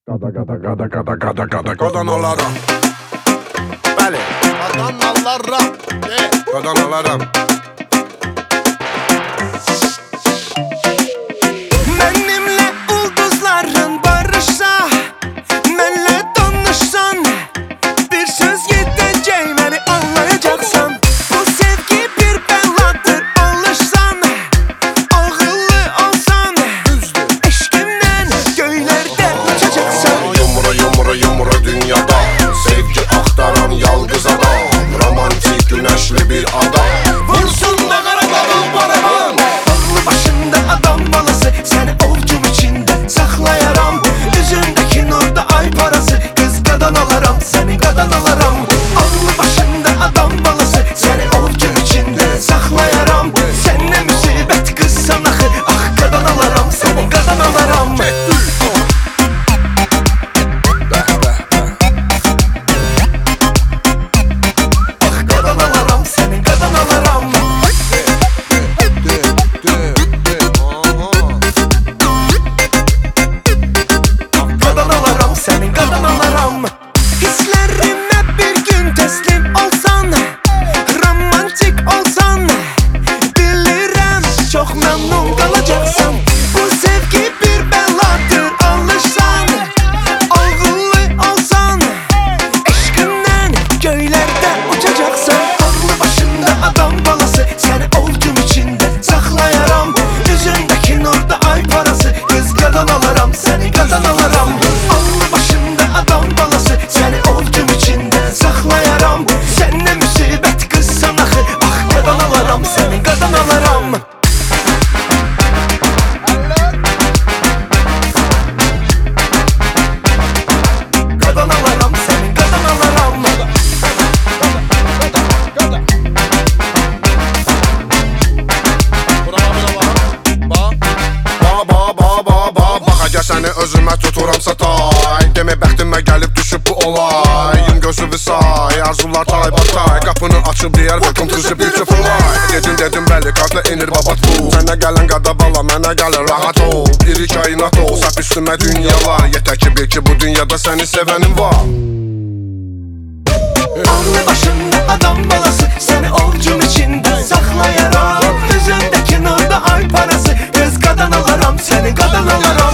Qadanalarım. Bəli, qadanalarım. Qadanalarım. Benimle ulduzların barışsa, benle danışsan, bir söz yetecek beni anlayacaksan. Bu sevgi bir beladır, alışsan, ağıllı olsan, eşkimden göylerde uçacaksan. Yumru dünyada sevgi axtaran yalqız adam, romantik güneşli bir adam. Vursun da qara qaban baraban. Ağlı başında adam balası, seni ovcum içinde saklayaram. Üzündeki nurda ay parası, kız qadan alaram, seni qadan alaram. Ağlı başında adam balası, seni ovcum içinde saklayaram. Sen ne müsibet kızsan axı, ah qadan alaram, seni qadan alaram. Senin qadan alaram. Hislerime bir gün teslim olsan, romantik olsan, bilirim çok memnun kalacaksan. Bu sevgi bir beladır, alışsan, ağıllı olsan, eşkimden göylerde uçacaksan. Ağlı başında adam balası, seni ovcum içinde saklayaram. Yüzündeki nurda ay parası, kız qadan alaram, seni qadan alaram. Adam balası, seni ovcum içinde saklayaram. Sen ne müsibet kızsan axı, ah qadan alaram, seni qadan alaram. Qadan alaram, seni qadan alaram. Baxa səni özümə tuturamsa tay, demə bəxtimə gəlib düşüb bu olay. Yum gözü say, arzular tay batay, qapını açıb deyər welcome to the beautiful life. Dedim bəli, qarda enir babat bu. Sənə gələn qada bala, mənə gəlir rahat ol. İri kainat ol, səp üstümə dünyalar. Yetər ki bil ki bu dünyada səni sevənim var. Ağlı başında adam balası, seni ovcum içinde saklayaram. Yüzündeki nurda ay parası, kız qadan alaram, seni qadan alaram.